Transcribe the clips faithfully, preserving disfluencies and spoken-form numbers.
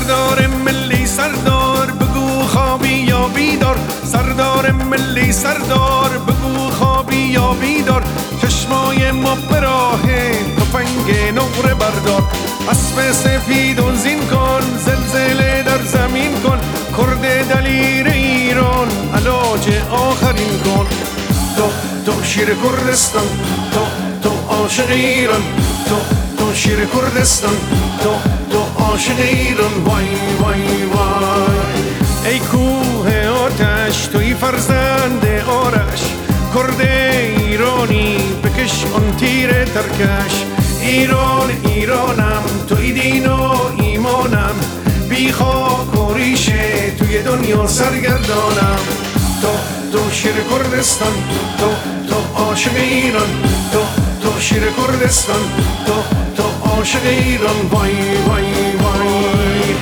سردار ملی سردار بگو خوابی یا بیدار، سردار ملی سردار بگو خوابی یا بیدار، چشمای ما به راه تفنگ نقره بردار، اسب سفید و زین کن، زلزله در زمین کن، کرد دلیر ایران علاج آخرین کن. تو تو شیر کردستان، تو تو عاشق ایران، تو تو شیر کردستان، تو تو عاشق ایران. وای وای وای ای کوه آتش، توی فرزند آرش، کرد ایرانی بکش آن تیر ترکش. ایران ایرانم، توی دین و ایمانم، بی خاک و ریشه توی دنیا سرگردانم. تو تو شیر کردستان، تو تو عاشق ایران، تو تو شیر کردستان، تو تو عاشق ایران. وای وای وای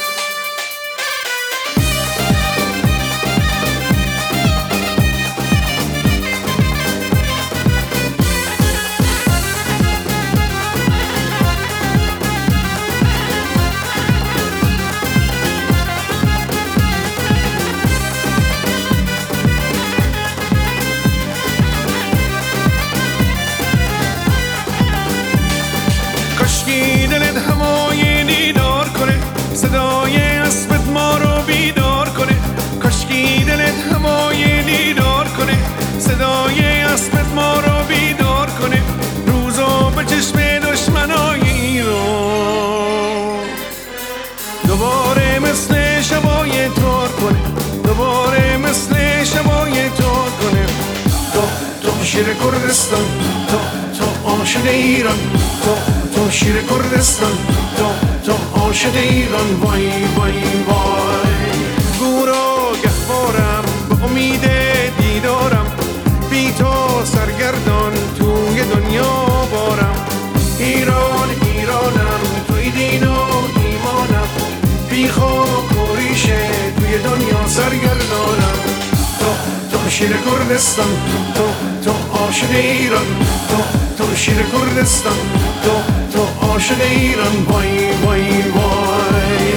کاشکی دلت هوای دیدار کنه، صدای اسبت ما رو بیدار کنه. کاشکی دلت هوای دیدار کنه، صدای اسبت ما رو بیدار کنه. روزا به چشم دشمنای ایران دوباره مثل شبای تار کنه، دوباره مثل شبای تار کنه. تو تو شیر کردستان، تو تو عاشق ایران، تو تو شیر کردستان، تو تو عاشق ایران. وای وای وای گورا گهوارم به امید دیدارم، بی تو سرگردان توی دنیا بارم. ایران ایرانم، توی دین و ایمانم، بی خاک و ریشه توی دنیا سرگردانم. تو تو شیر کردستان، تو تو عاشق ایران، تو تو شیر کردستان، تو تو عاشق ایران. وای وای وای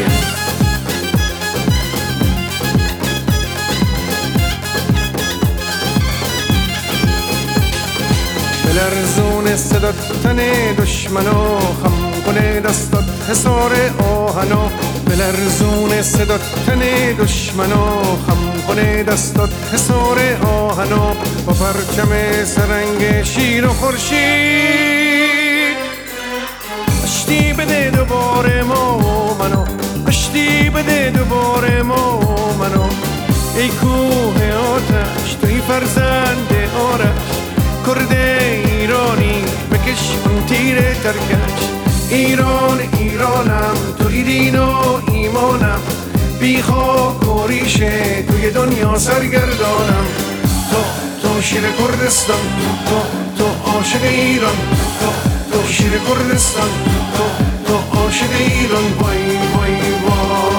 بلرزون صدات تن دشمنا، خم کنه دستات حصار آهنا. بلرزون صدات تن دشمنا، خم کنه دستات حصار آهنا. با پرچم سرنگ شیر و خورشید آشتی بده دوباره ما و منو، آشتی بده دوباره ما و منو. ای کوه آتش، توی فرزند آرش، کرد ایرانی بکش آن تیر ترکش. ایران ایرانم، توی دین و ایمانم، بی خاک و ریشه توی دنیا سرگردانم. تو تو شیر کردستان، تو تو عاشق ایران، تو تو شیر کردستان، تو تو عاشق ایران. وای وای وای